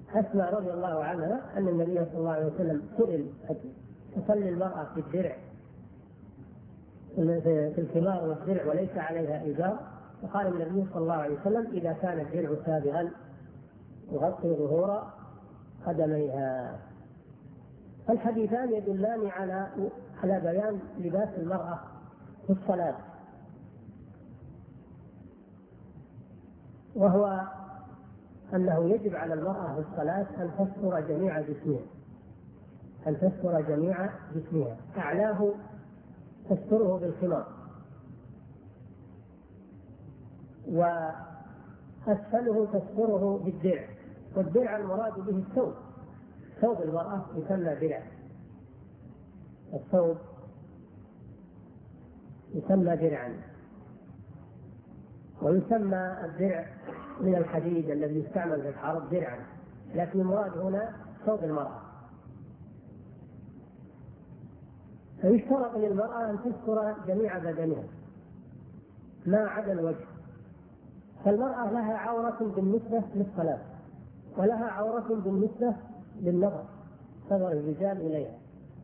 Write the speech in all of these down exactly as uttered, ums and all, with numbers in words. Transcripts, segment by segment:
أسماء رضي الله عنها أن النبي صلى الله عليه وسلم سئل تصلي المرأة في الدرع في الخمار والدرع وليس عليها إزار، فقال النبي صلى الله عليه وسلم إذا كان الدرع سابغا يغطي ظهور قدميها. الحديثان يدلان على على بيان لباس المرأة في الصلاة، وهو أنه يجب على المرأة في الصلاة أن تستر جميع جسمها، أن تستر جميع جسمها، أعلاه تستره بالخمار، وأسفله تستره بالدرع، والدرع المراد به الثوب، ثوب المرأة يسمى درع، الثوب يسمى درعا، ويسمى الدرع من الحديد الذي يستعمل في الحرب درعا، لكن المراد هنا ثوب المرأة. فيشترط للمرأة أن تستر جميع بدنها ما عدا الوجه، فالمرأة لها عورة بالنسبة للصلاة، ولها عورة بالنسبة للنظر، نظر الرجال إليها.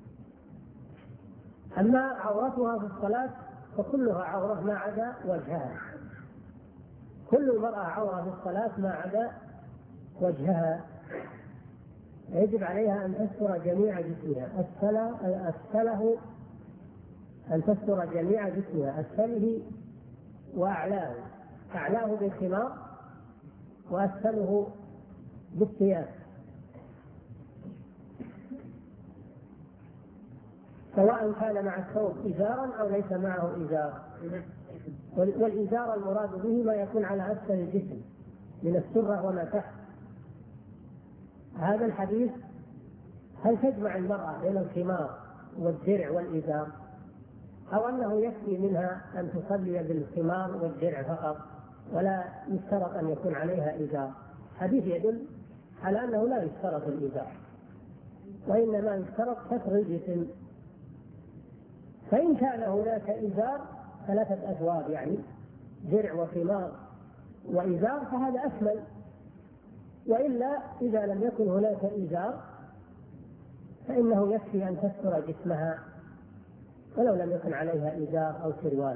أما عورتها في الصلاة فكلها عورة ما عدا وجهها، كل المرأة عورة في الصلاة ما عدا وجهها، يجب عليها أن تستر جميع جسمها، أسفله أن تستر جميع جسمها، أسفله وأعلاه، أعلاه بالخمار وأسفله بالثياب، سواء كان مع الثوب إزارا أو ليس معه إزار. والإزار المراد به ما يكون على أسفل الجسم من السرة وما تحت. هذا الحديث هل تجمع المرأة بين الخمار والدرع والإزار، أو أنه يكفي منها أن تصلي بالخمار والدرع فقط ولا يشترط أن يكون عليها إزار؟ حديث يدل على أنه لا يشترط الإزار، وإنما يشترط ستر الجسم. فإن كان هناك إزار ثلاثة أثواب، يعني درع وخمار وإزار، فهذا أكمل. وإلا إذا لم يكن هناك إزار فإنه يكفي أن تستر جسمها ولو لم يكن عليها إزار أو سروال.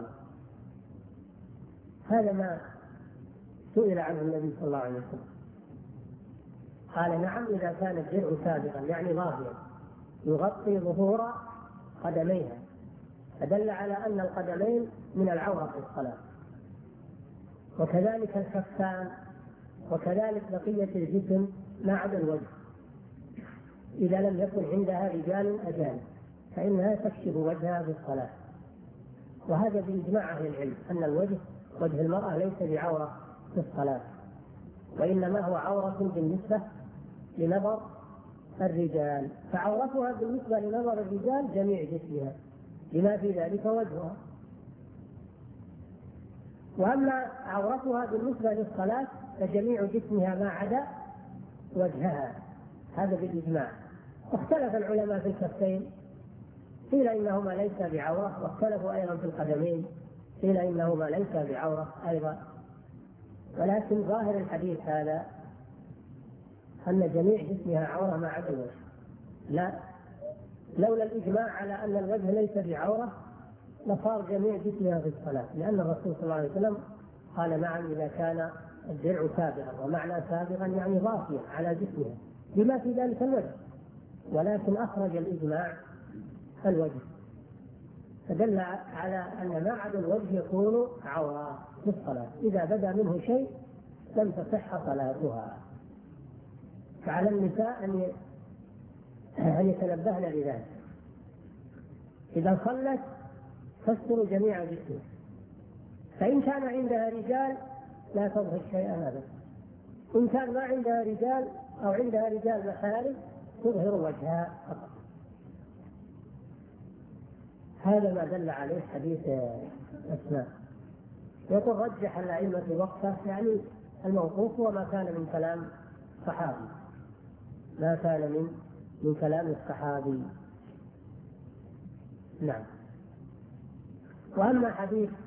هذا ما سئل عنه النبي صلى الله عليه وسلم، قال نعم إذا كان الدرع سابقا يعني ظاهرا يغطي ظهور قدميها، فدل على أن القدمين من العورة في الصلاة، وكذلك الكفان، وكذلك بقية الجسم ما عدا الوجه، إذا لم يكن عندها رجال أجانب فإنها تكشف وجهها في الصلاة. وهذا بإجماع أهل العلم أن الوجه، وجه المرأة ليس بعورة في الصلاة، وإنما هو عورة بالنسبة لنظر الرجال، فعورتها بالنسبة لنظر الرجال جميع جسمها بما في ذلك وجهها. وأما عورتها بالنسبة للصلاة فجميع جسمها ما عدا وجهها، هذا بالإجماع. واختلف العلماء في الكفين، قيل إنهما ليس بعورة، واختلفوا أيضا في القدمين، قيل إنهما ليس بعورة أيضا. ولكن ظاهر الحديث هذا أن جميع جسمها عورة ما عدا الوجه. لا، لولا الإجماع على أن الوجه ليس بعورة لصار جميع جسمها في الصلاة، لأن الرسول صلى الله عليه وسلم قال نعم إذا كان الدرع سابغا، ومعنى سابغا يعني ضافيا على جسمها بما في ذلك الوجه، ولكن أخرج الإجماع الوجه، فدل على أن ما عدا الوجه يكون عورة في الصلاة، إذا بدا منه شيء لم تصح صلاتها. فعلى النساء أن يتنبهن لذلك، إذا صلت تستر جميع جسمها، فإن كان عندها رجال لا تظهر شيئا أبدا، إن كان ما عندها رجال أو عندها رجال محارم تظهر وجهها فقط. هذا ما دل عليه حديث أسماء. يقول رجح الأئمة وقفه، يعني الموقوف وما كان من كلام صحابي، ما كان من من كلام الصحابي. نعم. وأما حديث